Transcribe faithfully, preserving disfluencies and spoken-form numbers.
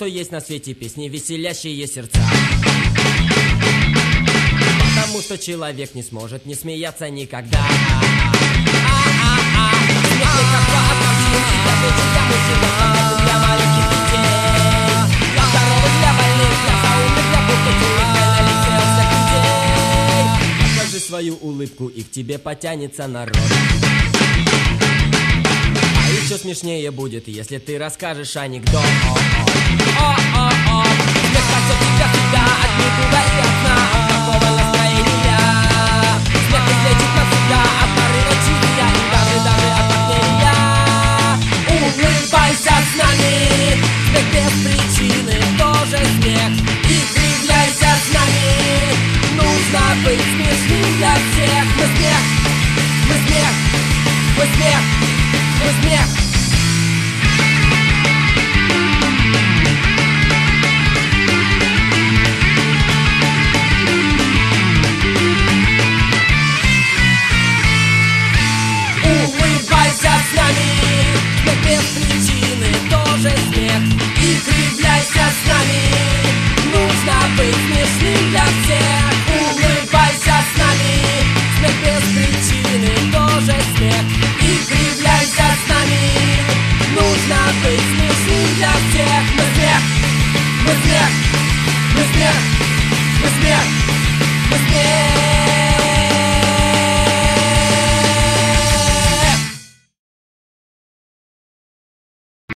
что есть на свете песни, веселящие сердца. Потому что человек не сможет не смеяться никогда. А-а-а, смех лекарства от морщин, и для плеч, и для мужчин, и для маленьких детей, для здоровых, для больных, для заумных, для пухлых, для лице всех людей. Покажи свою улыбку, и к тебе потянется народ. А еще смешнее будет, если ты расскажешь анекдот. О-о-о, смех спасет тебя всегда от недуга и от сна, от такого настроения. Смех излечит навсегда от порыва чувия и даже, даже от похмелья. Улыбайся с нами, смех без причины тоже смех. И кривляйся с нами, нужно быть смешным для всех. Мы смех, мы смех, мы смех, мы смех. Улыбайся с нами, смех без причины тоже смех. И кривляйся с нами, нужно быть смешным для всех. Улыбайся с нами, смех без причины тоже смех. И кривляйся с нами, нужно быть смешным для всех. Мы смех, мы смех, мы смех, мы смех, мы смех.